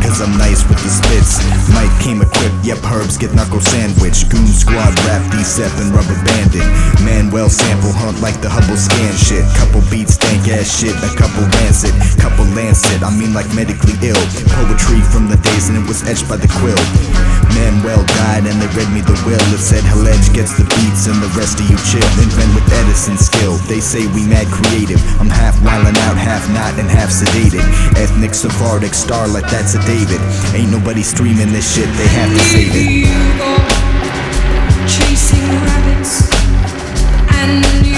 cause I'm nice with the spits. Mike came equipped, yep, herbs get knuckle sandwich. Goon squad rap, D-Sep and Rubber Bandit. Manuel sample hunt like the Hubble scan shit. Couple beats, stank ass shit, a couple rancid. Couple lancet, I mean like medically ill. Poetry from the days and it was etched by the quill. Manuel died and they read me the will. It said Halej gets the beats and the rest of you chill. Invent with Edison skill, they say we mad creative. I'm half wildin' out, half not, and half sedated. Ethnic, Sephardic, starlight, that's a David. Ain't nobody streaming this shit, they have to save it. Chasing rabbits and